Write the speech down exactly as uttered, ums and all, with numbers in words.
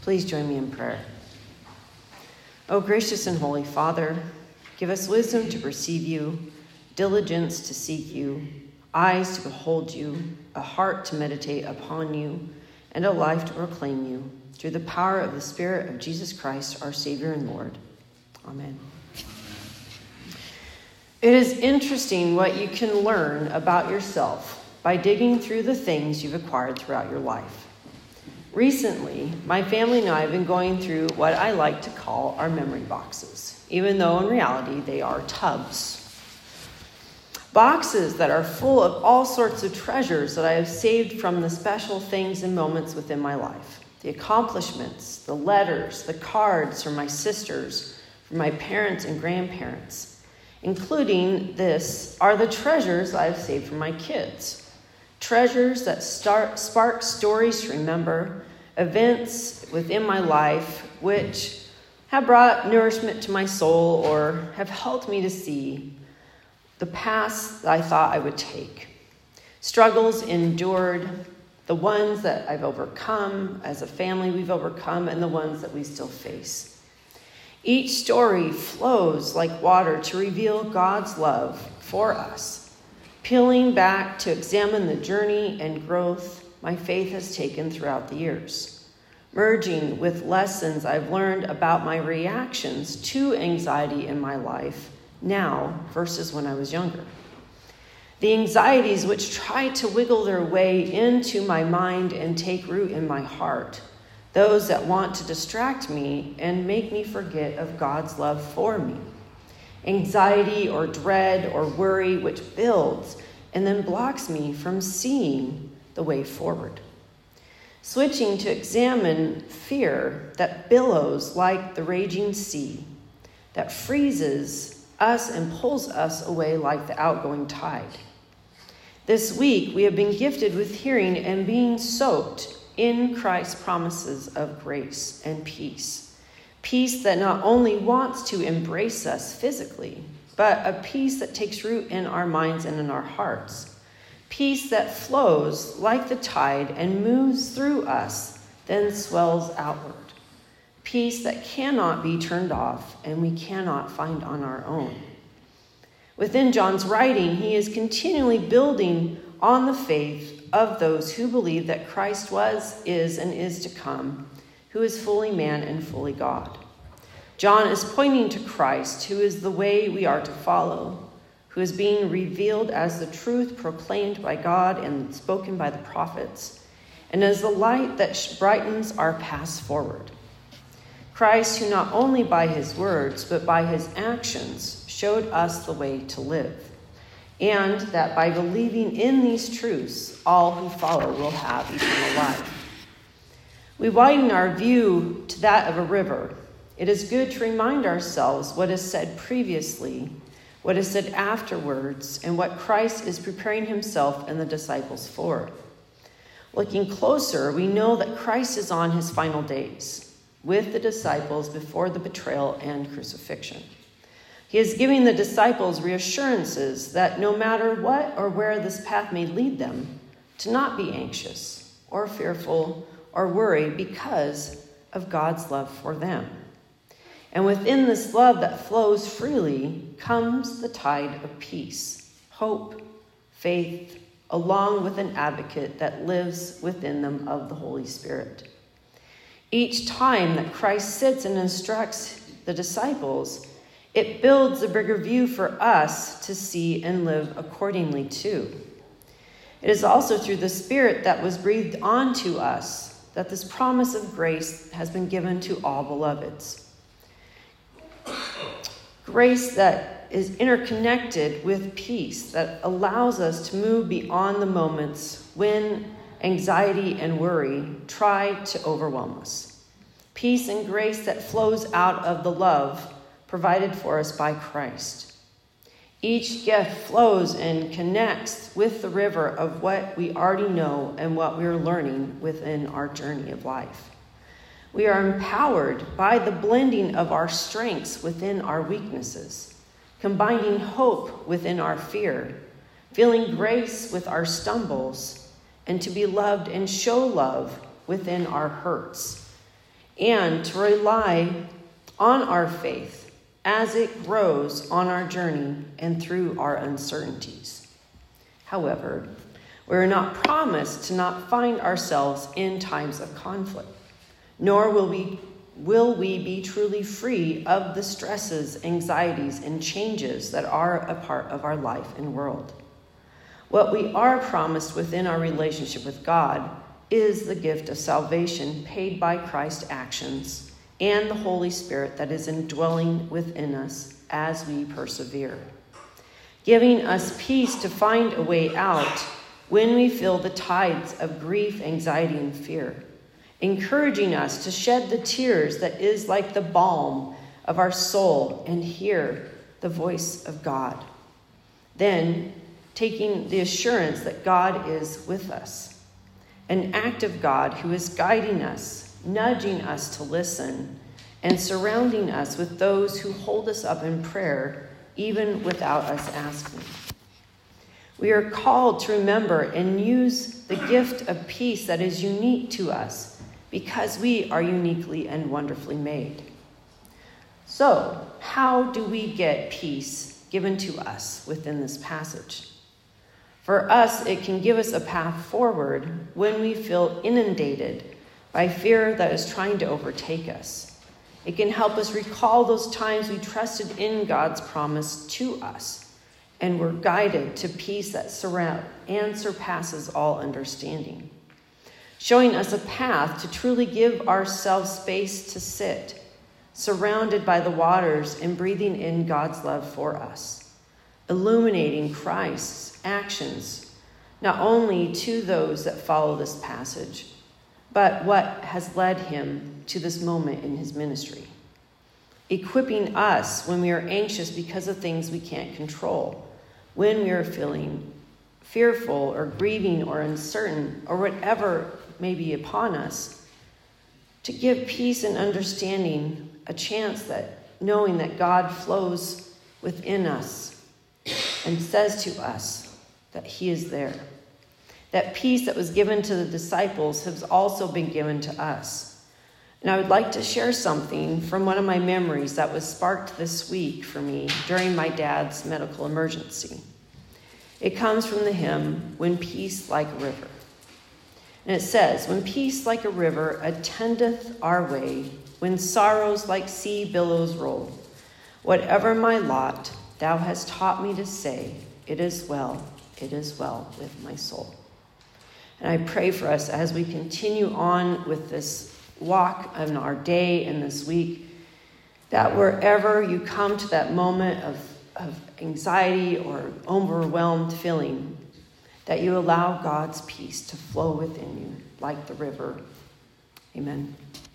Please join me in prayer. O gracious and holy Father, give us wisdom to perceive you, diligence to seek you, eyes to behold you, a heart to meditate upon you, and a life to proclaim you, through the power of the Spirit of Jesus Christ, our Savior and Lord. Amen. It is interesting what you can learn about yourself by digging through the things you've acquired throughout your life. Recently, my family and I have been going through what I like to call our memory boxes, even though in reality they are tubs. Boxes that are full of all sorts of treasures that I have saved from the special things and moments within my life. The accomplishments, the letters, the cards from my sisters, from my parents and grandparents. Including this are the treasures I have saved from my kids. Treasures that start, spark stories to remember, events within my life which have brought nourishment to my soul or have helped me to see the paths that I thought I would take. Struggles endured, the ones that I've overcome, as a family we've overcome, and the ones that we still face. Each story flows like water to reveal God's love for us, peeling back to examine the journey and growth my faith has taken throughout the years, merging with lessons I've learned about my reactions to anxiety in my life now versus when I was younger. The anxieties which try to wiggle their way into my mind and take root in my heart. Those that want to distract me and make me forget of God's love for me. Anxiety or dread or worry which builds and then blocks me from seeing the way forward. Switching to examine fear that billows like the raging sea, that freezes us and pulls us away like the outgoing tide. This week we have been gifted with hearing and being soaked in Christ's promises of grace and peace. Peace that not only wants to embrace us physically, but a peace that takes root in our minds and in our hearts. Peace that flows like the tide and moves through us, then swells outward. Peace that cannot be turned off and we cannot find on our own. Within John's writing, he is continually building on the faith of those who believe that Christ was, is, and is to come, who is fully man and fully God. John is pointing to Christ, who is the way we are to follow, who is being revealed as the truth proclaimed by God and spoken by the prophets, and as the light that brightens our paths forward. Christ, who not only by his words, but by his actions showed us the way to live. And that by believing in these truths, all who follow will have eternal life. We widen our view to that of a river. It is good to remind ourselves what is said previously, what is said afterwards, and what Christ is preparing himself and the disciples for. Looking closer, we know that Christ is on his final days with the disciples before the betrayal and crucifixion. He is giving the disciples reassurances that no matter what or where this path may lead them, to not be anxious or fearful or worry because of God's love for them. And within this love that flows freely comes the tide of peace, hope, faith, along with an advocate that lives within them of the Holy Spirit. Each time that Christ sits and instructs the disciples, it builds a bigger view for us to see and live accordingly too. It is also through the Spirit that was breathed onto us that this promise of grace has been given to all beloveds. Grace that is interconnected with peace that allows us to move beyond the moments when anxiety and worry try to overwhelm us. Peace and grace that flows out of the love provided for us by Christ. Each gift flows and connects with the river of what we already know and what we are learning within our journey of life. We are empowered by the blending of our strengths within our weaknesses, combining hope within our fear, feeling grace with our stumbles, and to be loved and show love within our hurts. and to rely on our faith as it grows on our journey and through our uncertainties. However, we are not promised to not find ourselves in times of conflict, nor will we, will we be truly free of the stresses, anxieties, and changes that are a part of our life and world. What we are promised within our relationship with God is the gift of salvation paid by Christ's actions and the Holy Spirit that is indwelling within us as we persevere, giving us peace to find a way out when we feel the tides of grief, anxiety, and fear, encouraging us to shed the tears that is like the balm of our soul and hear the voice of God. Then, taking the assurance that God is with us, an active God who is guiding us, nudging us to listen, and surrounding us with those who hold us up in prayer, even without us asking. We are called to remember and use the gift of peace that is unique to us because we are uniquely and wonderfully made. So, how do we get peace given to us within this passage? For us, it can give us a path forward when we feel inundated by fear that is trying to overtake us. It can help us recall those times we trusted in God's promise to us and were guided to peace that surround and surpasses all understanding, showing us a path to truly give ourselves space to sit, surrounded by the waters and breathing in God's love for us, illuminating Christ's actions, not only to those that follow this passage, but what has led him to this moment in his ministry, equipping us when we are anxious because of things we can't control, when we are feeling fearful or grieving or uncertain or whatever may be upon us, to give peace and understanding a chance that knowing that God flows within us and says to us that he is there. That peace that was given to the disciples has also been given to us. And I would like to share something from one of my memories that was sparked this week for me during my dad's medical emergency. It comes from the hymn, When Peace Like a River. And it says, when peace like a river attendeth our way, when sorrows like sea billows roll, whatever my lot, thou hast taught me to say, it is well, it is well with my soul. And I pray for us as we continue on with this walk in our day and this week, that wherever you come to that moment of, of anxiety or overwhelmed feeling, that you allow God's peace to flow within you like the river. Amen.